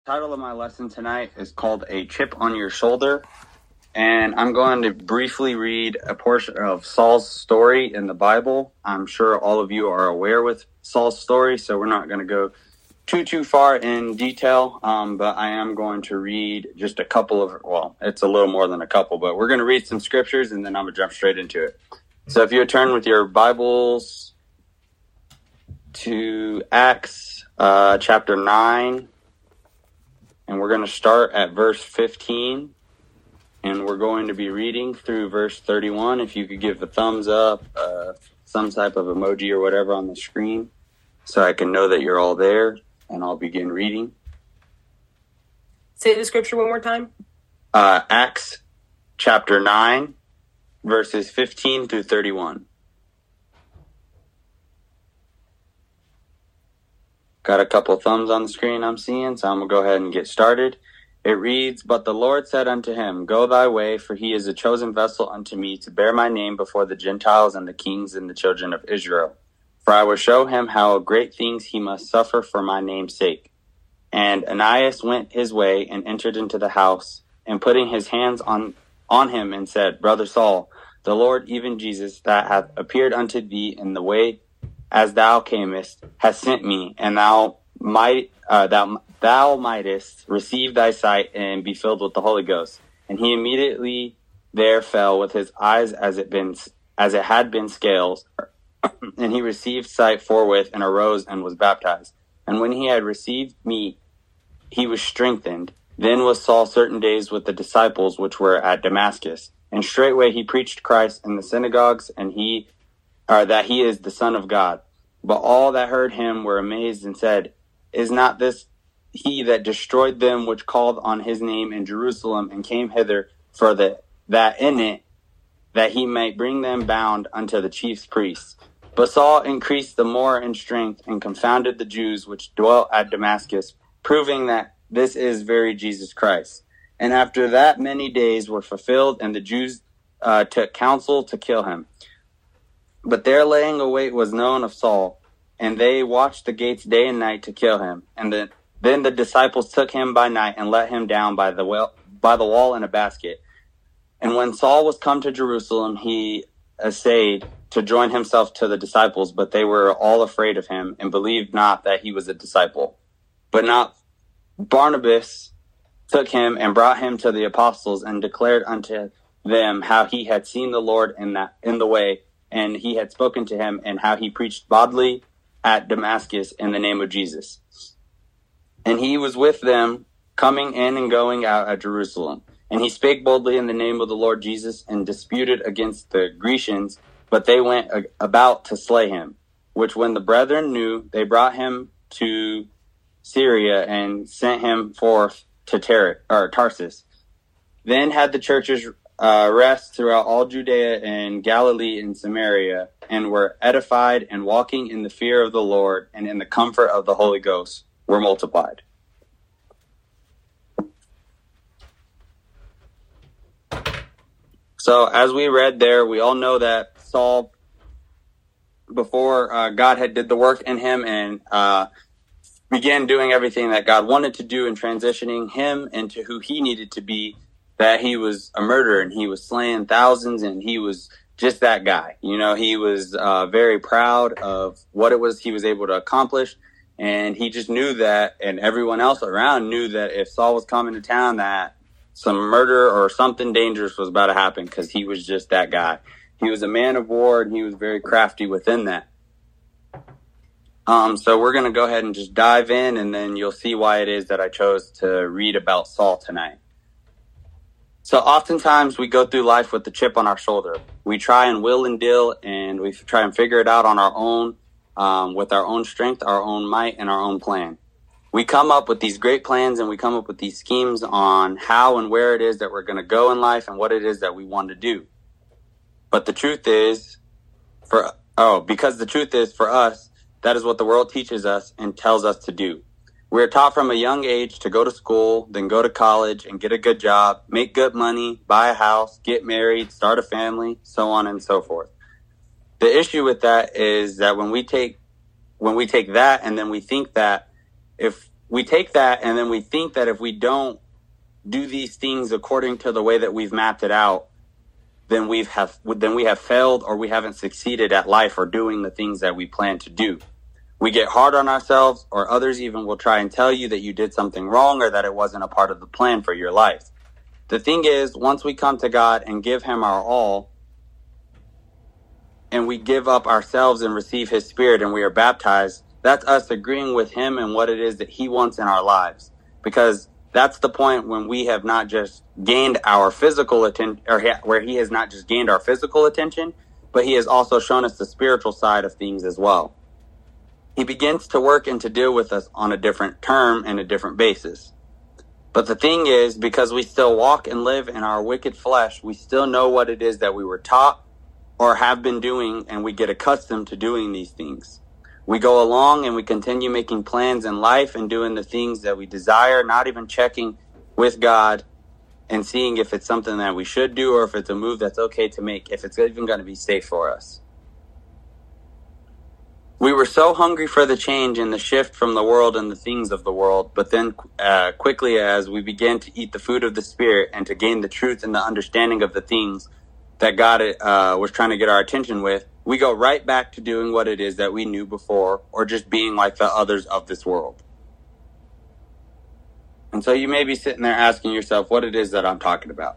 Title of my lesson tonight is called A Chip on Your Shoulder, and I'm going to briefly read a portion of Saul's story in the Bible. I'm sure all of you are aware with Saul's story, so we're not going to go too far in detail, but I am going to read just a couple of, well, it's a little more than a couple, but we're going to read some scriptures, and then I'm going to jump straight into it. So if you would turn with your Bibles to Acts chapter 9, and we're going to start at verse 15, and we're going to be reading through verse 31. If you could give a thumbs up, some type of emoji or whatever on the screen, so I can know that you're all there, and I'll begin reading. Say the scripture one more time. Acts chapter 9, verses 15 through 31. Got a couple thumbs on the screen I'm seeing, so I'm going to go ahead and get started. It reads, "But the Lord said unto him, Go thy way, for he is a chosen vessel unto me to bear my name before the Gentiles and the kings and the children of Israel. For I will show him how great things he must suffer for my name's sake. And Ananias went his way and entered into the house, and putting his hands on him and said, Brother Saul, the Lord, even Jesus, that hath appeared unto thee in the way as thou camest, has sent me, and thou mightest receive thy sight and be filled with the Holy Ghost. And he immediately there fell with his eyes as it had been scales, and he received sight forthwith, and arose and was baptized. And when he had received meat, he was strengthened. Then was Saul certain days with the disciples which were at Damascus. And straightway he preached Christ in the synagogues, and that he is the Son of God. But all that heard him were amazed and said, Is not this he that destroyed them which called on his name in Jerusalem, and came hither for that in it, that he might bring them bound unto the chief priests? But Saul increased the more in strength, and confounded the Jews which dwelt at Damascus, proving that this is very Jesus Christ. And after that many days were fulfilled, and the Jews took counsel to kill him. But their laying await was known of Saul, and they watched the gates day and night to kill him. And then the disciples took him by night and let him down by the wall in a basket. And when Saul was come to Jerusalem, he essayed to join himself to the disciples, but they were all afraid of him, and believed not that he was a disciple. But not Barnabas took him and brought him to the apostles, and declared unto them how he had seen the Lord in the way, and he had spoken to him, and how he preached bodily at Damascus in the name of Jesus. And he was with them, coming in and going out at Jerusalem. And he spake boldly in the name of the Lord Jesus, and disputed against the Grecians, but they went about to slay him. Which when the brethren knew, they brought him to Syria, and sent him forth to Tarsus. Then had the churches rest throughout all Judea and Galilee and Samaria, and were edified, and walking in the fear of the Lord and in the comfort of the Holy Ghost were multiplied." So as we read there, we all know that Saul, before God had did the work in him and began doing everything that God wanted to do, and transitioning him into who he needed to be, that he was a murderer, and he was slaying thousands, and he was just that guy. You know, he was very proud of what it was he was able to accomplish, and he just knew that, and everyone else around knew that if Saul was coming to town, that some murder or something dangerous was about to happen, because he was just that guy. He was a man of war, and he was very crafty within that. So we're going to go ahead and just dive in, and then you'll see why it is that I chose to read about Saul tonight. So oftentimes we go through life with the chip on our shoulder. We try and will and deal, and we try and figure it out on our own, with our own strength, our own might, and our own plan. We come up with these great plans, and we come up with these schemes on how and where it is that we're going to go in life, and what it is that we want to do. But the truth is, for us, that is what the world teaches us and tells us to do. We are taught from a young age to go to school, then go to college and get a good job, make good money, buy a house, get married, start a family, so on and so forth. The issue with that is that when we take that, and then we think that if we take that and then we think that if we don't do these things according to the way that we've mapped it out, then we have failed, or we haven't succeeded at life or doing the things that we plan to do. We get hard on ourselves, or others even will try and tell you that you did something wrong or that it wasn't a part of the plan for your life. The thing is, once we come to God and give him our all, and we give up ourselves and receive his spirit and we are baptized, that's us agreeing with him and what it is that he wants in our lives. Because that's the point when we have not just gained our physical attention, or where he has not just gained our physical attention, but he has also shown us the spiritual side of things as well. He begins to work and to deal with us on a different term and a different basis. But the thing is, because we still walk and live in our wicked flesh, we still know what it is that we were taught or have been doing, and we get accustomed to doing these things. We go along and we continue making plans in life and doing the things that we desire, not even checking with God and seeing if it's something that we should do or if it's a move that's okay to make, if it's even going to be safe for us. We were so hungry for the change and the shift from the world and the things of the world, but then quickly as we began to eat the food of the Spirit and to gain the truth and the understanding of the things that God was trying to get our attention with, we go right back to doing what it is that we knew before, or just being like the others of this world. And so you may be sitting there asking yourself what it is that I'm talking about.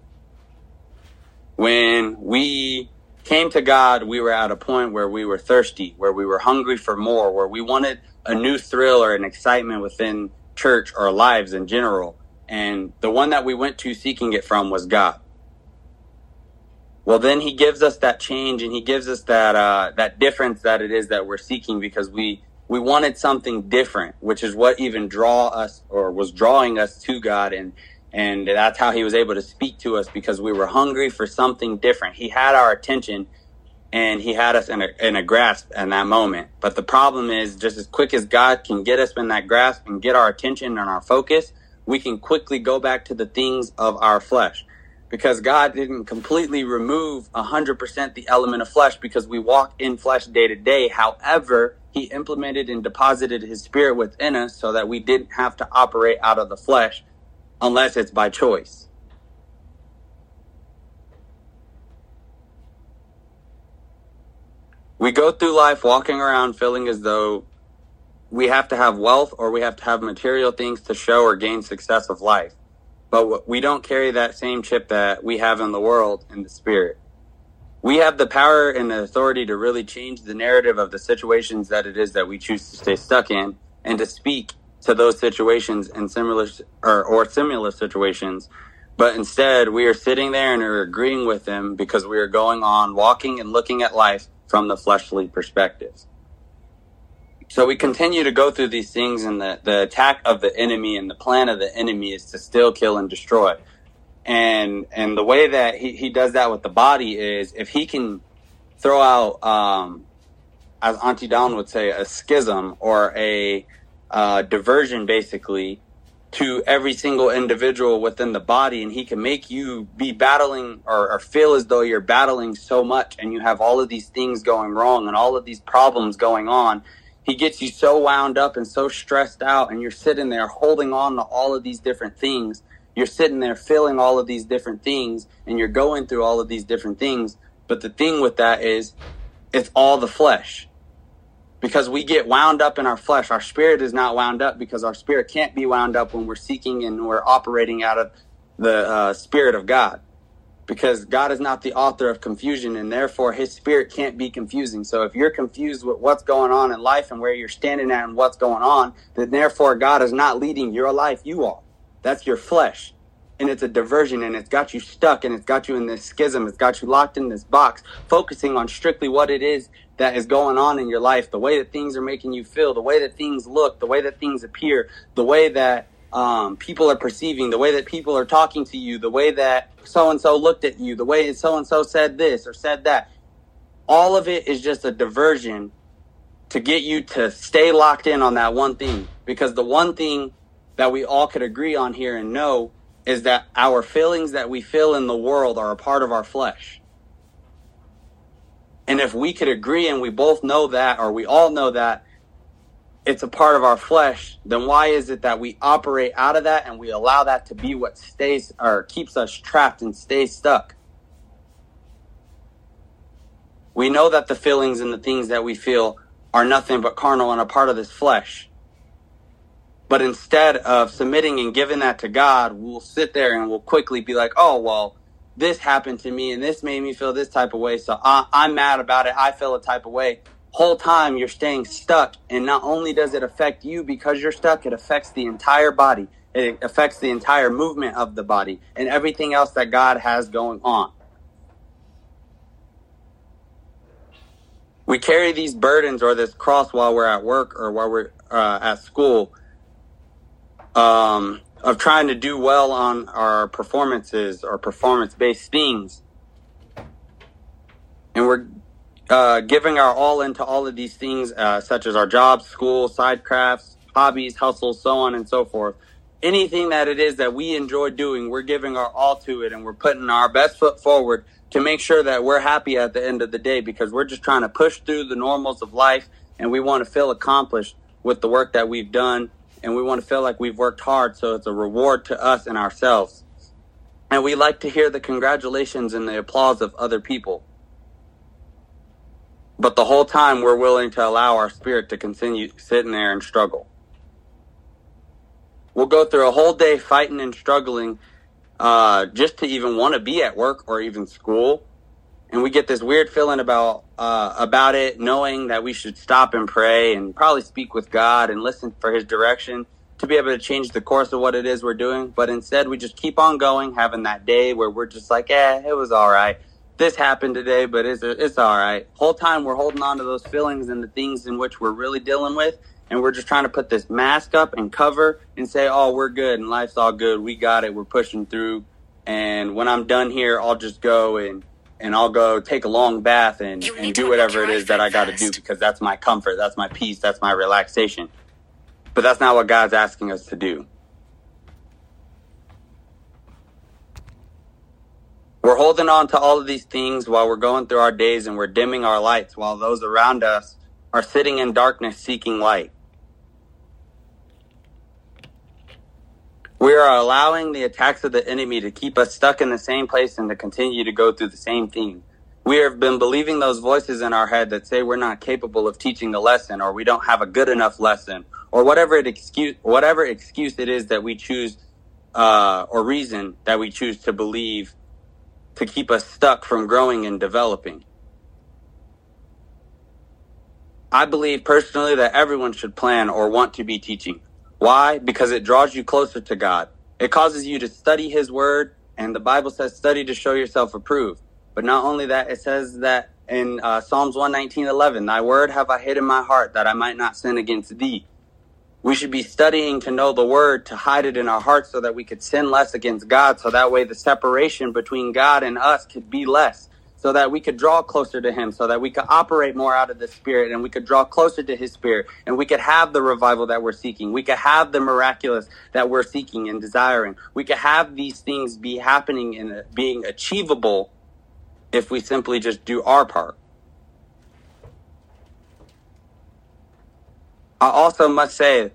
When we came to God, we were at a point where we were thirsty, where we were hungry for more, where we wanted a new thrill or an excitement within church or lives in general. And the one that we went to seeking it from was God. Well, then he gives us that change, and he gives us that difference that it is that we're seeking, because we wanted something different, which is what even was drawing us to God. And that's how he was able to speak to us, because we were hungry for something different. He had our attention, and he had us in a grasp in that moment. But the problem is, just as quick as God can get us in that grasp and get our attention and our focus, we can quickly go back to the things of our flesh. Because God didn't completely remove 100% the element of flesh, because we walk in flesh day to day. However, he implemented and deposited his spirit within us so that we didn't have to operate out of the flesh unless it's by choice. We go through life walking around feeling as though we have to have wealth or we have to have material things to show or gain success of life. But we don't carry that same chip that we have in the world in the spirit. We have the power and the authority to really change the narrative of the situations that it is that we choose to stay stuck in, and to speak to those situations in similar situations. But instead, we are sitting there and we're agreeing with them because we are going on walking and looking at life from the fleshly perspective. So we continue to go through these things, and the attack of the enemy and the plan of the enemy is to steal, kill, and destroy. And the way that he does that with the body is, if he can throw out, as Auntie Dawn would say, a schism or a diversion, basically, to every single individual within the body, and he can make you be battling or feel as though you're battling so much and you have all of these things going wrong and all of these problems going on. He gets you so wound up and so stressed out, and you're sitting there holding on to all of these different things. You're sitting there feeling all of these different things, and you're going through all of these different things. But the thing with that is, it's all the flesh. Because we get wound up in our flesh. Our spirit is not wound up, because our spirit can't be wound up when we're seeking and we're operating out of the Spirit of God. Because God is not the author of confusion, and therefore his spirit can't be confusing. So if you're confused with what's going on in life and where you're standing at and what's going on, then therefore God is not leading your life. You are. That's your flesh. And it's a diversion, and it's got you stuck, and it's got you in this schism. It's got you locked in this box, focusing on strictly what it is that is going on in your life, the way that things are making you feel, the way that things look, the way that things appear, the way that people are perceiving, the way that people are talking to you, the way that so-and-so looked at you, the way that so-and-so said this or said that. All of it is just a diversion to get you to stay locked in on that one thing. Because the one thing that we all could agree on here and know is that our feelings that we feel in the world are a part of our flesh. And if we could agree and we both know that, or we all know that, it's a part of our flesh, then why is it that we operate out of that and we allow that to be what stays or keeps us trapped and stays stuck? We know that the feelings and the things that we feel are nothing but carnal and a part of this flesh. But instead of submitting and giving that to God, we'll sit there and we'll quickly be like, oh, well, this happened to me and this made me feel this type of way, so I'm mad about it. I feel a type of way. Whole time you're staying stuck, and not only does it affect you because you're stuck, it affects the entire body. It affects the entire movement of the body and everything else that God has going on. We carry these burdens or this cross while we're at work or while we're at school, of trying to do well on our performances or performance-based things. And we're giving our all into all of these things, such as our jobs, school, side crafts, hobbies, hustles, so on and so forth. Anything that it is that we enjoy doing, we're giving our all to it, and we're putting our best foot forward to make sure that we're happy at the end of the day, because we're just trying to push through the normals of life, and we want to feel accomplished with the work that we've done, and we want to feel like we've worked hard, so it's a reward to us and ourselves. And we like to hear the congratulations and the applause of other people. But the whole time we're willing to allow our spirit to continue sitting there and struggle. We'll go through a whole day fighting and struggling just to even want to be at work or even school. And we get this weird feeling about it, knowing that we should stop and pray and probably speak with God and listen for his direction to be able to change the course of what it is we're doing. But instead, we just keep on going, having that day where we're just like, it was all right. This happened today, but it's all right. Whole time we're holding on to those feelings and the things in which we're really dealing with. And we're just trying to put this mask up and cover and say, oh, we're good and life's all good. We got it. We're pushing through. And when I'm done here, I'll just go and I'll go take a long bath and do whatever it is that I got to do, because that's my comfort. That's my peace. That's my relaxation. But that's not what God's asking us to do. We're holding on to all of these things while we're going through our days, and we're dimming our lights while those around us are sitting in darkness seeking light. We are allowing the attacks of the enemy to keep us stuck in the same place and to continue to go through the same thing. We have been believing those voices in our head that say we're not capable of teaching a lesson, or we don't have a good enough lesson, or whatever excuse it is that we choose, or reason that we choose to believe to keep us stuck from growing and developing. I believe personally that everyone should plan or want to be teaching. Why? Because it draws you closer to God. It causes you to study his word, and the Bible says study to show yourself approved. But not only that, it says that in Psalms 119:11, thy word have I hid in my heart that I might not sin against thee. We should be studying to know the word, to hide it in our hearts so that we could sin less against God, so that way the separation between God and us could be less, so that we could draw closer to him, so that we could operate more out of the spirit, and we could draw closer to his spirit, and we could have the revival that we're seeking. We could have the miraculous that we're seeking and desiring. We could have these things be happening and being achievable if we simply just do our part. I also must say,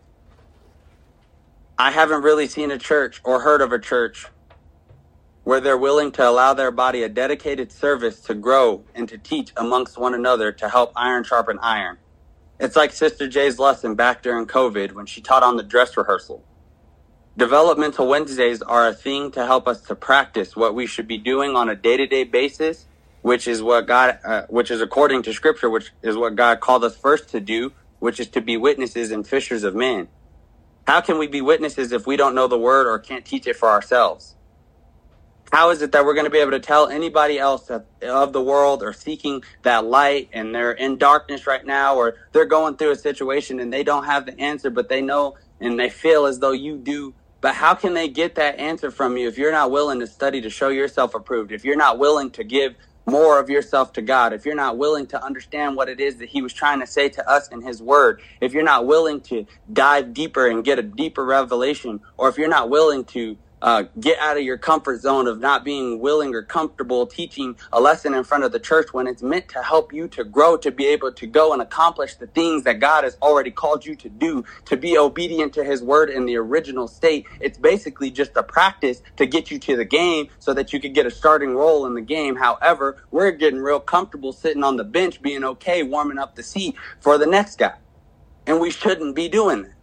I haven't really seen a church or heard of a church where they're willing to allow their body a dedicated service to grow and to teach amongst one another to help iron sharpen iron. It's like Sister Jay's lesson back during COVID when she taught on the dress rehearsal. Developmental Wednesdays are a thing to help us to practice what we should be doing on a day-to-day basis, which is according to Scripture, which is what God called us first to do, which is to be witnesses and fishers of men. How can we be witnesses if we don't know the word or can't teach it for ourselves? How is it that we're going to be able to tell anybody else of the world or seeking that light, and they're in darkness right now, or they're going through a situation and they don't have the answer, but they know and they feel as though you do? But how can they get that answer from you if you're not willing to study to show yourself approved, if you're not willing to give more of yourself to God, if you're not willing to understand what it is that he was trying to say to us in his word, if you're not willing to dive deeper and get a deeper revelation, or if you're not willing to get out of your comfort zone of not being willing or comfortable teaching a lesson in front of the church when it's meant to help you to grow, to be able to go and accomplish the things that God has already called you to do, to be obedient to his word in the original state. It's basically just a practice to get you to the game so that you could get a starting role in the game. However, we're getting real comfortable sitting on the bench, being okay, warming up the seat for the next guy. And we shouldn't be doing that.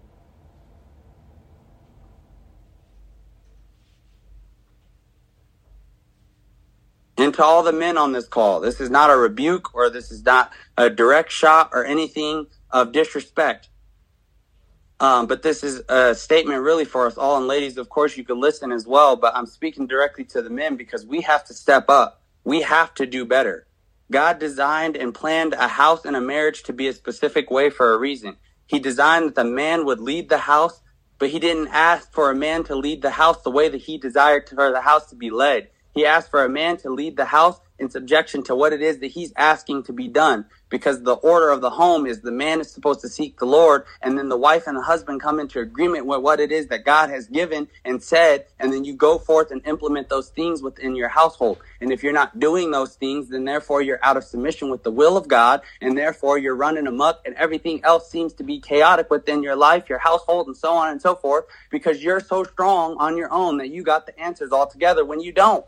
And to all the men on this call, this is not a rebuke or this is not a direct shot or anything of disrespect. But this is a statement really for us all. And ladies, of course, you can listen as well. But I'm speaking directly to the men because we have to step up. We have to do better. God designed and planned a house and a marriage to be a specific way for a reason. He designed that the man would lead the house, but he didn't ask for a man to lead the house the way that he desired for the house to be led. He asked for a man to lead the house in subjection to what it is that he's asking to be done, because the order of the home is the man is supposed to seek the Lord, and then the wife and the husband come into agreement with what it is that God has given and said, and then you go forth and implement those things within your household. And if you're not doing those things, then therefore you're out of submission with the will of God, and therefore you're running amok, and everything else seems to be chaotic within your life, your household, and so on and so forth, because you're so strong on your own that you got the answers all together when you don't.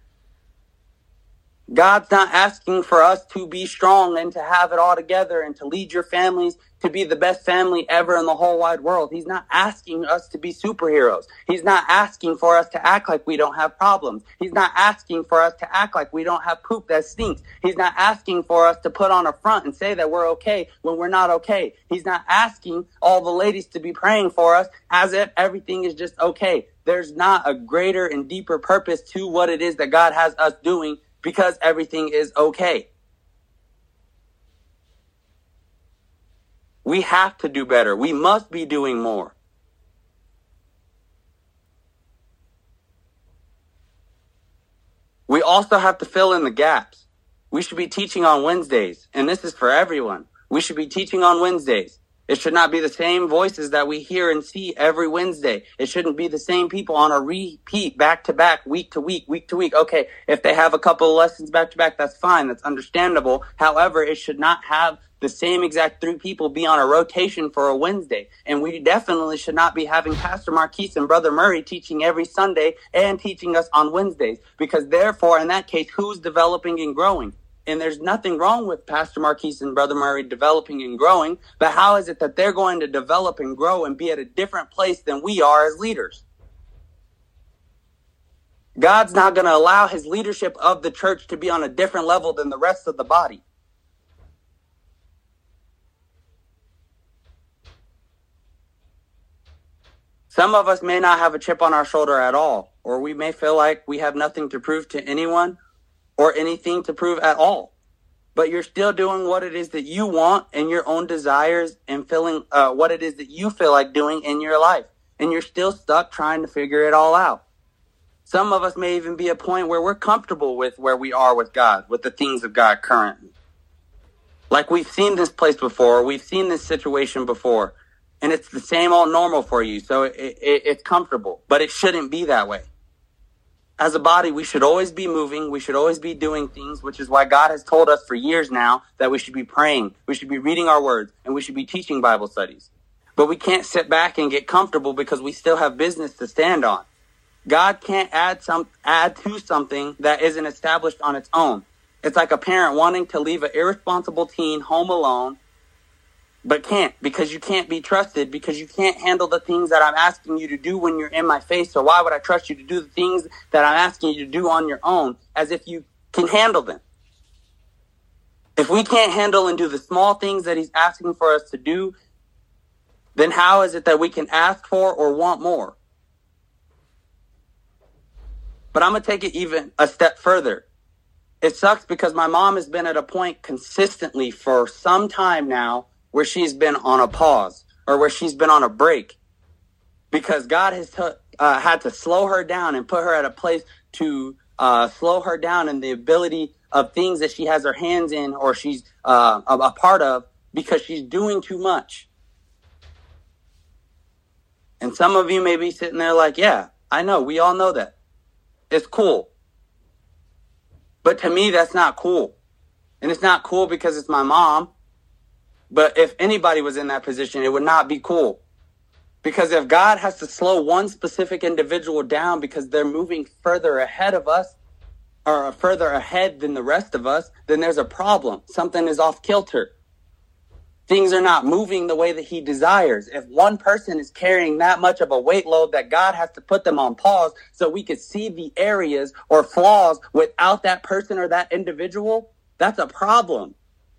God's not asking for us to be strong and to have it all together and to lead your families to be the best family ever in the whole wide world. He's not asking us to be superheroes. He's not asking for us to act like we don't have problems. He's not asking for us to act like we don't have poop that stinks. He's not asking for us to put on a front and say that we're okay when we're not okay. He's not asking all the ladies to be praying for us as if everything is just okay. There's not a greater and deeper purpose to what it is that God has us doing, because everything is okay. We have to do better. We must be doing more. We also have to fill in the gaps. We should be teaching on Wednesdays, and this is for everyone. We should be teaching on Wednesdays. It should not be the same voices that we hear and see every Wednesday. It shouldn't be the same people on a repeat, back to back, week to week, week to week. Okay, if they have a couple of lessons back to back, that's fine. That's understandable. However, it should not have the same exact 3 people be on a rotation for a Wednesday. And we definitely should not be having Pastor Marquise and Brother Murray teaching every Sunday and teaching us on Wednesdays. Because therefore, in that case, who's developing and growing? And there's nothing wrong with Pastor Marquise and Brother Murray developing and growing, but how is it that they're going to develop and grow and be at a different place than we are as leaders? God's not going to allow his leadership of the church to be on a different level than the rest of the body. Some of us may not have a chip on our shoulder at all, or we may feel like we have nothing to prove to anyone, or anything to prove at all. But you're still doing what it is that you want and your own desires and feeling what it is that you feel like doing in your life. And you're still stuck trying to figure it all out. Some of us may even be a point where we're comfortable with where we are with God, with the things of God currently. Like we've seen this place before, we've seen this situation before, and it's the same old normal for you. So it's comfortable, but it shouldn't be that way. As a body, we should always be moving. We should always be doing things, which is why God has told us for years now that we should be praying. We should be reading our words, and we should be teaching Bible studies. But we can't sit back and get comfortable because we still have business to stand on. God can't add to something that isn't established on its own. It's like a parent wanting to leave an irresponsible teen home alone, but can't, because you can't be trusted, because you can't handle the things that I'm asking you to do when you're in my face. So why would I trust you to do the things that I'm asking you to do on your own as if you can handle them? If we can't handle and do the small things that he's asking for us to do, then how is it that we can ask for or want more? But I'm going to take it even a step further. It sucks because my mom has been at a point consistently for some time now where she's been on a pause or where she's been on a break, because God has had to slow her down and put her at a place to slow her down in the ability of things that she has her hands in or she's a part of, because she's doing too much. And some of you may be sitting there like, yeah, I know. We all know that. It's cool. But to me, that's not cool. And it's not cool because it's my mom. But if anybody was in that position, it would not be cool. Because if God has to slow one specific individual down because they're moving further ahead of us, or further ahead than the rest of us, then there's a problem. Something is off kilter. Things are not moving the way that he desires. If one person is carrying that much of a weight load that God has to put them on pause so we could see the areas or flaws without that person or that individual, that's a problem.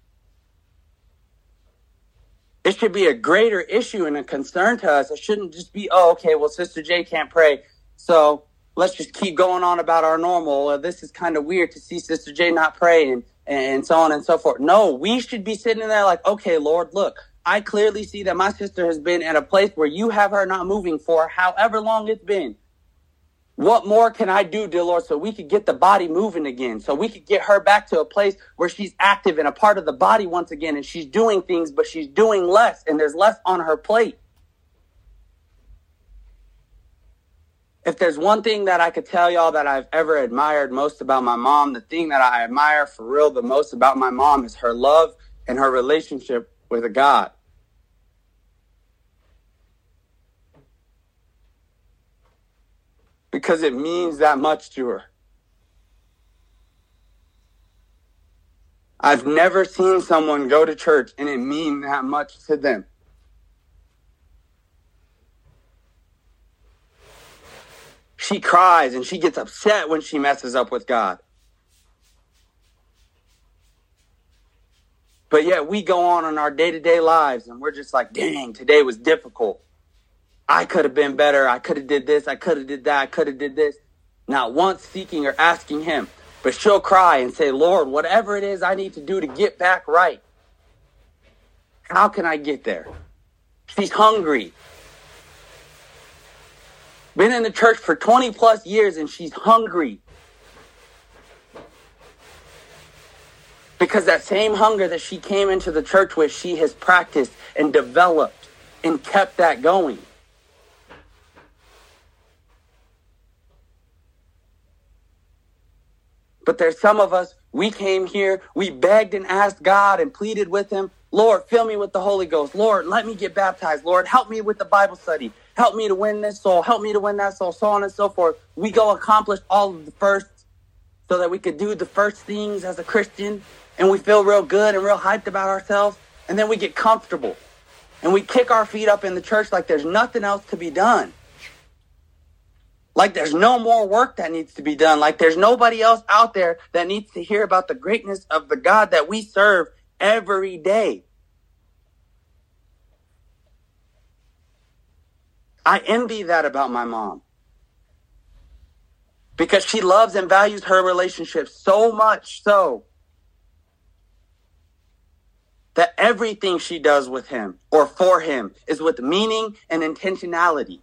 It should be a greater issue and a concern to us. It shouldn't just be, oh, okay, well, Sister J can't pray, so let's just keep going on about our normal. This is kind of weird to see Sister J not pray and so on and so forth. No, we should be sitting there like, okay, Lord, look, I clearly see that my sister has been at a place where you have her not moving for however long it's been. What more can I do, dear Lord, so we could get the body moving again, so we could get her back to a place where she's active and a part of the body once again, and she's doing things, but she's doing less, and there's less on her plate. If there's one thing that I could tell y'all that I've ever admired most about my mom, the thing that I admire for real the most about my mom is her love and her relationship with God. Because it means that much to her. I've never seen someone go to church and it mean that much to them. She cries and she gets upset when she messes up with God. But yet we go on in our day-to-day lives and we're just like, dang, today was difficult. I could have been better. I could have did this. I could have did that. I could have did this. Not once seeking or asking him. But she'll cry and say, Lord, whatever it is I need to do to get back right. How can I get there? She's hungry. Been in the church for 20 plus years and she's hungry. Because that same hunger that she came into the church with, she has practiced and developed and kept that going. But there's some of us, we came here, we begged and asked God and pleaded with him, Lord, fill me with the Holy Ghost. Lord, let me get baptized. Lord, help me with the Bible study. Help me to win this soul. Help me to win that soul, so on and so forth. We go accomplish all of the firsts so that we could do the first things as a Christian, and we feel real good and real hyped about ourselves, and then we get comfortable. And we kick our feet up in the church like there's nothing else to be done. Like there's no more work that needs to be done. Like there's nobody else out there that needs to hear about the greatness of the God that we serve every day. I envy that about my mom. Because she loves and values her relationship so much so that everything she does with him or for him is with meaning and intentionality.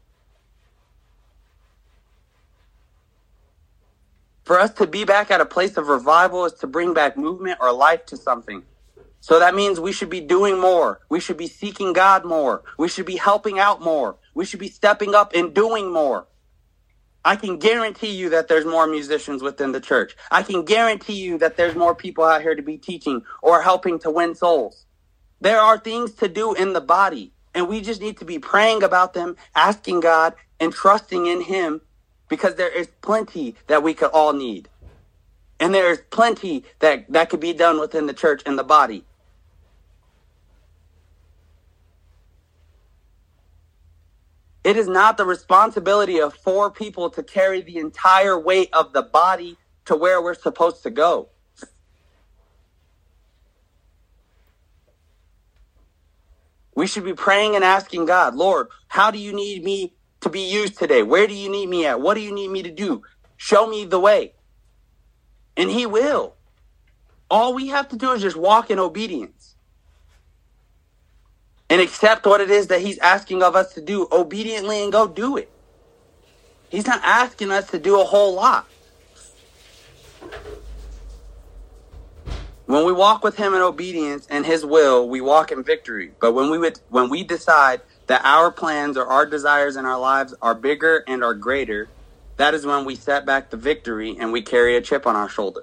For us to be back at a place of revival is to bring back movement or life to something. So that means we should be doing more. We should be seeking God more. We should be helping out more. We should be stepping up and doing more. I can guarantee you that there's more musicians within the church. I can guarantee you that there's more people out here to be teaching or helping to win souls. There are things to do in the body, and we just need to be praying about them, asking God, and trusting in him. Because there is plenty that we could all need. And there is plenty that could be done within the church and the body. It is not the responsibility of 4 people to carry the entire weight of the body to where we're supposed to go. We should be praying and asking God, Lord, how do you need me to be used today? Where do you need me at? What do you need me to do? Show me the way. And he will. All we have to do is just walk in obedience. And accept what it is that he's asking of us to do obediently and go do it. He's not asking us to do a whole lot. When we walk with him in obedience and his will, we walk in victory. But when we decide that our plans or our desires in our lives are bigger and are greater that is when we set back the victory and we carry a chip on our shoulder.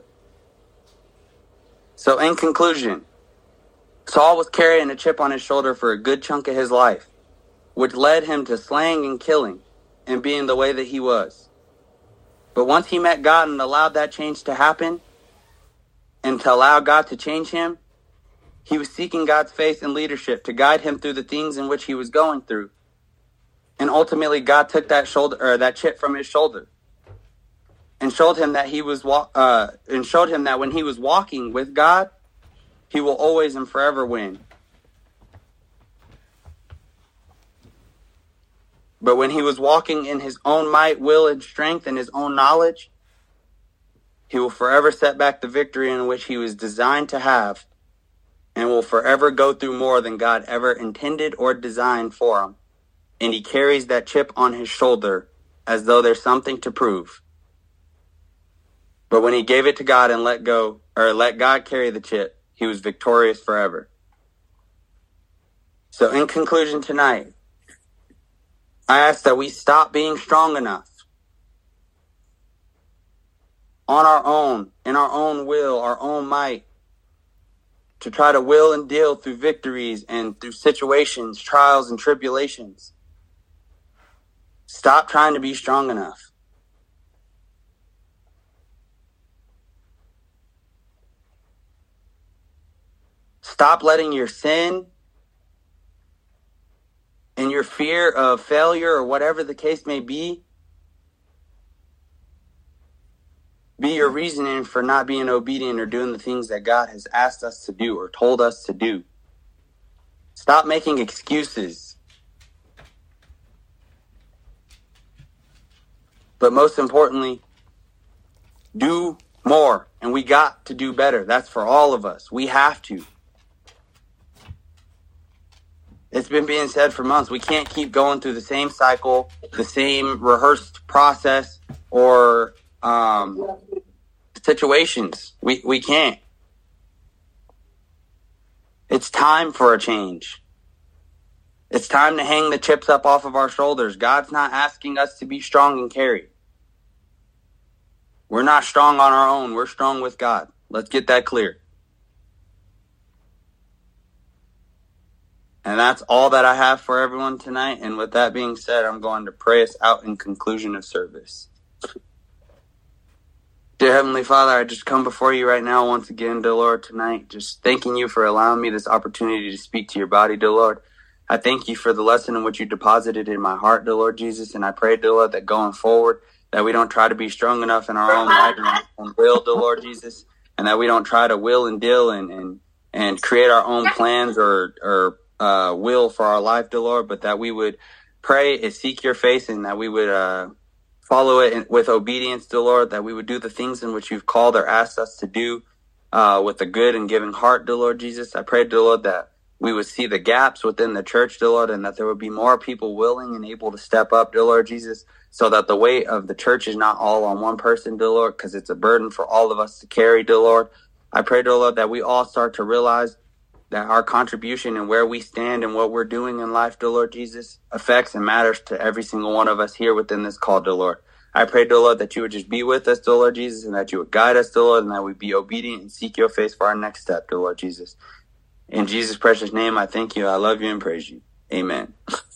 So in conclusion, Saul was carrying a chip on his shoulder for a good chunk of his life, which led him to slaying and killing and being the way that he was. But once he met God and allowed that change to happen and to allow God to change him, he was seeking God's face and leadership to guide him through the things in which he was going through. And ultimately, God took that chip from his shoulder and showed him that when he was walking with God, he will always and forever win. But when he was walking in his own might, will, and strength, and his own knowledge, he will forever set back the victory in which he was designed to have, and will forever go through more than God ever intended or designed for him. And he carries that chip on his shoulder as though there's something to prove. But when he gave it to God and let God carry the chip, he was victorious forever. So in conclusion tonight, I ask that we stop being strong enough on our own, in our own will, our own might, to try to will and deal through victories and through situations, trials, and tribulations. Stop trying to be strong enough. Stop letting your sin and your fear of failure or whatever the case may be your reasoning for not being obedient or doing the things that God has asked us to do or told us to do. Stop making excuses. But most importantly, do more. And we got to do better. That's for all of us. We have to. It's been being said for months. We can't keep going through the same cycle, the same rehearsed process, or situations. We can't. It's time for a change. It's time to hang the chips up off of our shoulders. God's not asking us to be strong and carry. We're not strong on our own. We're strong with God. Let's get that clear. And that's all that I have for everyone tonight. And with that being said, I'm going to pray us out in conclusion of service. Dear Heavenly Father, I just come before you right now once again, dear Lord, tonight, just thanking you for allowing me this opportunity to speak to your body, dear Lord. I thank you for the lesson in which you deposited in my heart, dear Lord Jesus. And I pray, dear Lord, that going forward, that we don't try to be strong enough in our own might and our own will, dear Lord Jesus. And that we don't try to will and deal and create our own plans or will for our life, dear Lord, but that we would pray and seek your face, and that we would follow it with obedience, dear Lord, that we would do the things in which you've called or asked us to do with a good and giving heart, dear Lord Jesus. I pray, dear Lord, that we would see the gaps within the church, dear Lord, and that there would be more people willing and able to step up, dear Lord Jesus, so that the weight of the church is not all on one person, dear Lord, because it's a burden for all of us to carry, dear Lord. I pray, dear Lord, that we all start to realize that our contribution and where we stand and what we're doing in life, dear Lord Jesus, affects and matters to every single one of us here within this call, dear Lord. I pray, dear Lord, that you would just be with us, dear Lord Jesus, and that you would guide us, dear Lord, and that we be obedient and seek your face for our next step, dear Lord Jesus. In Jesus' precious name, I thank you, I love you, and praise you. Amen.